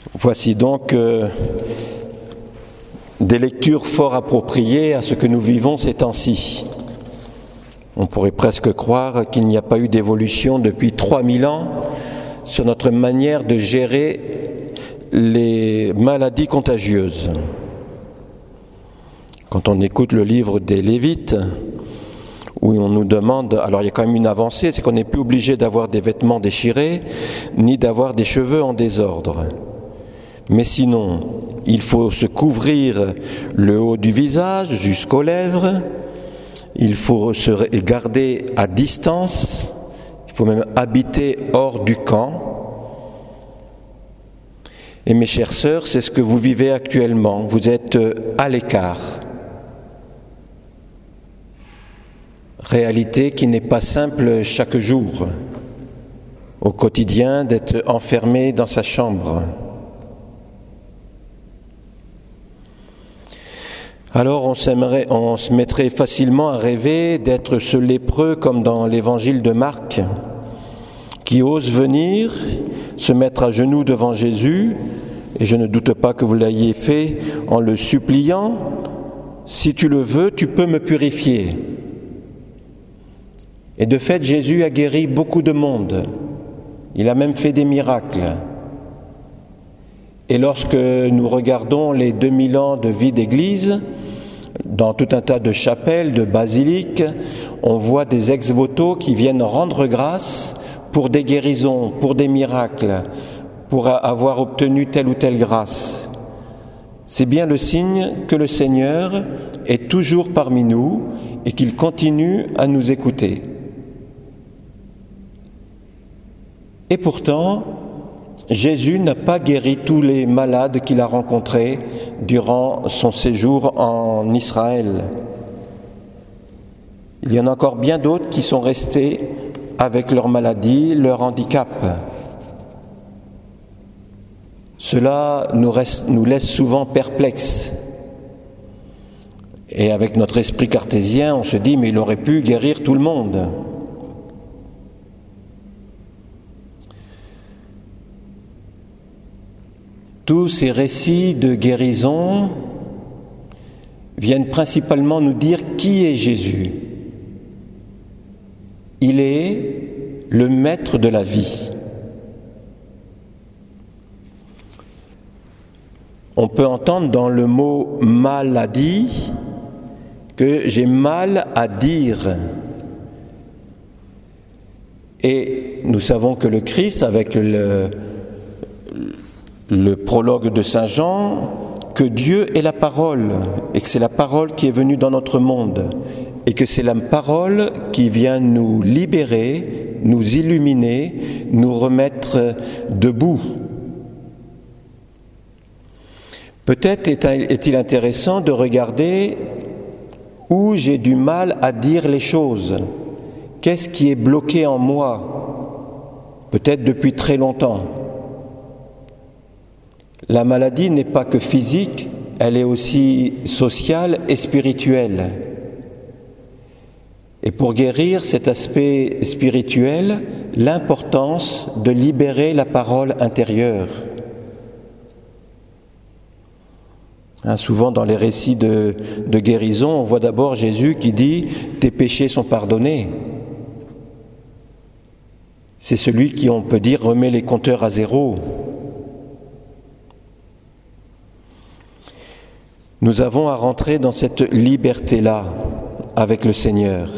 Voici donc des lectures fort appropriées à ce que nous vivons ces temps-ci. On pourrait presque croire qu'il n'y a pas eu d'évolution depuis 3000 ans sur notre manière de gérer les maladies contagieuses. Quand on écoute le livre des Lévites, où on nous demande, alors il y a quand même une avancée, c'est qu'on n'est plus obligé d'avoir des vêtements déchirés, ni d'avoir des cheveux en désordre. Mais sinon, il faut se couvrir le haut du visage jusqu'aux lèvres, il faut se garder à distance, il faut même habiter hors du camp. Et mes chères sœurs, c'est ce que vous vivez actuellement, vous êtes à l'écart. Réalité qui n'est pas simple chaque jour, au quotidien, d'être enfermé dans sa chambre. Alors on se mettrait facilement à rêver d'être ce lépreux comme dans l'évangile de Marc, qui ose venir, se mettre à genoux devant Jésus, et je ne doute pas que vous l'ayez fait en le suppliant, « Si tu le veux, tu peux me purifier ». Et de fait, Jésus a guéri beaucoup de monde. Il a même fait des miracles. Et lorsque nous regardons les 2000 ans de vie d'Église, dans tout un tas de chapelles, de basiliques, on voit des ex-voto qui viennent rendre grâce pour des guérisons, pour des miracles, pour avoir obtenu telle ou telle grâce. C'est bien le signe que le Seigneur est toujours parmi nous et qu'il continue à nous écouter. Et pourtant, Jésus n'a pas guéri tous les malades qu'il a rencontrés durant son séjour en Israël. Il y en a encore bien d'autres qui sont restés avec leur maladie, leur handicap. Cela nous laisse souvent perplexes. Et avec notre esprit cartésien, on se dit, mais il aurait pu guérir tout le monde. Tous ces récits de guérison viennent principalement nous dire qui est Jésus. Il est le maître de la vie. On peut entendre dans le mot maladie que j'ai mal à dire. Et nous savons que le Christ, avec le prologue de Saint Jean, que Dieu est la parole et que c'est la parole qui est venue dans notre monde et que c'est la parole qui vient nous libérer, nous illuminer, nous remettre debout. Peut-être est-il intéressant de regarder où j'ai du mal à dire les choses. Qu'est-ce qui est bloqué en moi? Peut-être depuis très longtemps. La maladie n'est pas que physique, elle est aussi sociale et spirituelle. Et pour guérir cet aspect spirituel, l'importance de libérer la parole intérieure. Souvent dans les récits de guérison, on voit d'abord Jésus qui dit « Tes péchés sont pardonnés ». C'est celui qui, on peut dire, remet les compteurs à zéro. Nous avons à rentrer dans cette liberté-là avec le Seigneur.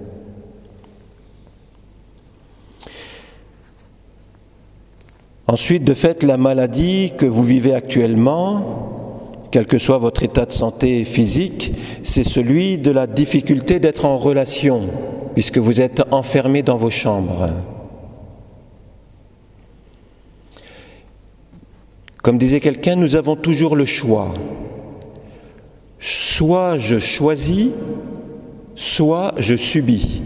Ensuite, de fait, la maladie que vous vivez actuellement, quel que soit votre état de santé physique, c'est celui de la difficulté d'être en relation, puisque vous êtes enfermés dans vos chambres. Comme disait quelqu'un, nous avons toujours le choix. Soit je choisis, soit je subis.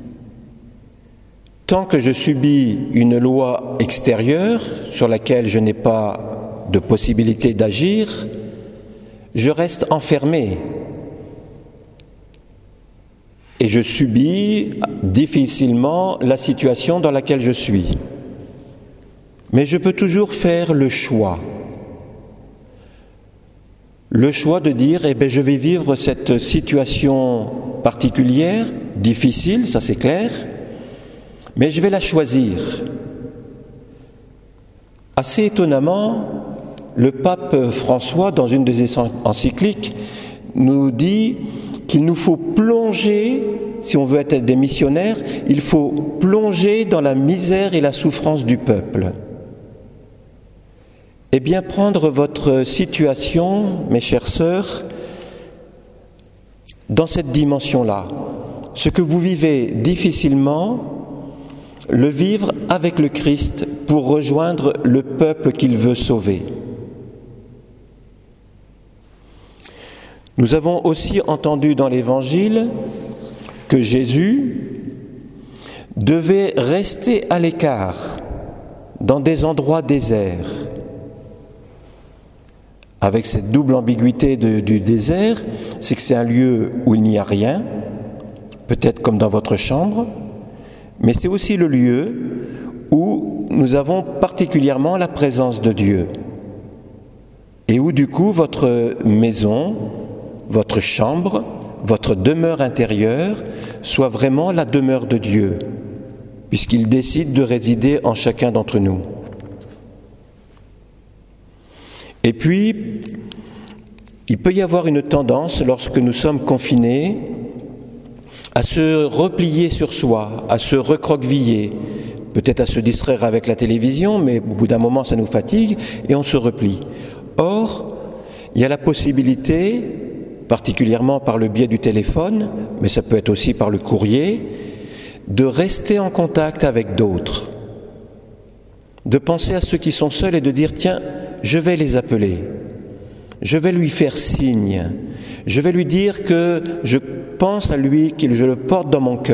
Tant que je subis une loi extérieure sur laquelle je n'ai pas de possibilité d'agir, je reste enfermé. Et je subis difficilement la situation dans laquelle je suis. Mais je peux toujours faire le choix le choix de dire je vais vivre cette situation particulière, difficile, ça c'est clair, mais je vais la choisir. Assez étonnamment, le pape François, dans une de ses encycliques, nous dit qu'il nous faut plonger, si on veut être des missionnaires, il faut plonger dans la misère et la souffrance du peuple. Eh bien, prendre votre situation, mes chères sœurs, dans cette dimension-là, ce que vous vivez difficilement, le vivre avec le Christ pour rejoindre le peuple qu'il veut sauver. Nous avons aussi entendu dans l'Évangile que Jésus devait rester à l'écart, dans des endroits déserts. Avec cette double ambiguïté du désert, c'est que c'est un lieu où il n'y a rien, peut-être comme dans votre chambre, mais c'est aussi le lieu où nous avons particulièrement la présence de Dieu. Et où du coup votre maison, votre chambre, votre demeure intérieure soit vraiment la demeure de Dieu, puisqu'il décide de résider en chacun d'entre nous. Et puis, il peut y avoir une tendance, lorsque nous sommes confinés, à se replier sur soi, à se recroqueviller, peut-être à se distraire avec la télévision, mais au bout d'un moment, ça nous fatigue et on se replie. Or, il y a la possibilité, particulièrement par le biais du téléphone, mais ça peut être aussi par le courrier, de rester en contact avec d'autres, de penser à ceux qui sont seuls et de dire « Tiens, je vais les appeler, je vais lui faire signe, je vais lui dire que je pense à lui, que je le porte dans mon cœur. »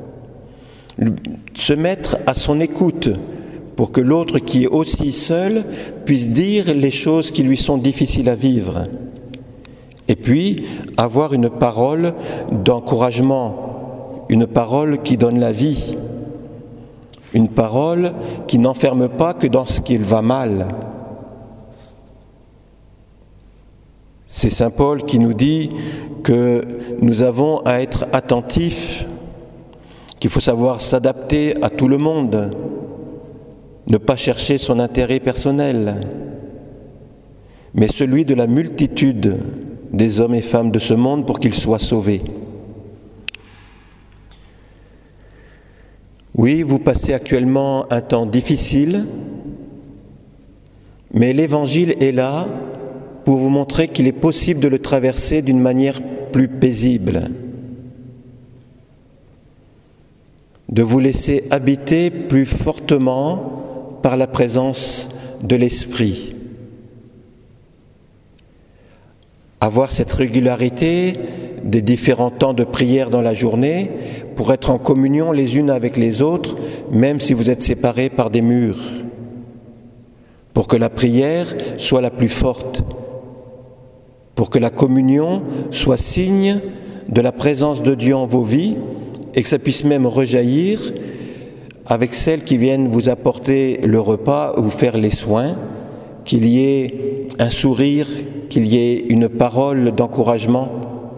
Se mettre à son écoute pour que l'autre qui est aussi seul puisse dire les choses qui lui sont difficiles à vivre. Et puis, avoir une parole d'encouragement, une parole qui donne la vie, une parole qui n'enferme pas que dans ce qui va mal. C'est saint Paul qui nous dit que nous avons à être attentifs, qu'il faut savoir s'adapter à tout le monde, ne pas chercher son intérêt personnel, mais celui de la multitude des hommes et femmes de ce monde pour qu'ils soient sauvés. Oui, vous passez actuellement un temps difficile, mais l'Évangile est là pour vous montrer qu'il est possible de le traverser d'une manière plus paisible, de vous laisser habiter plus fortement par la présence de l'Esprit. Avoir cette régularité des différents temps de prière dans la journée pour être en communion les unes avec les autres, même si vous êtes séparés par des murs, pour que la prière soit la plus forte, pour que la communion soit signe de la présence de Dieu en vos vies et que ça puisse même rejaillir avec celles qui viennent vous apporter le repas ou vous faire les soins, qu'il y ait un sourire, qu'il y ait une parole d'encouragement,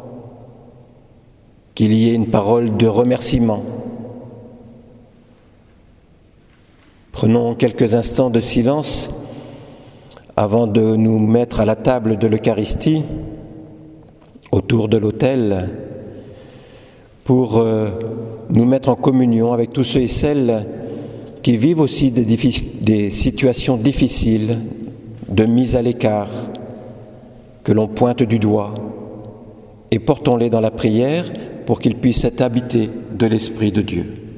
qu'il y ait une parole de remerciement. Prenons quelques instants de silence avant de nous mettre à la table de l'Eucharistie, autour de l'autel, pour nous mettre en communion avec tous ceux et celles qui vivent aussi des situations difficiles, de mise à l'écart, que l'on pointe du doigt, et portons-les dans la prière pour qu'ils puissent être habités de l'Esprit de Dieu.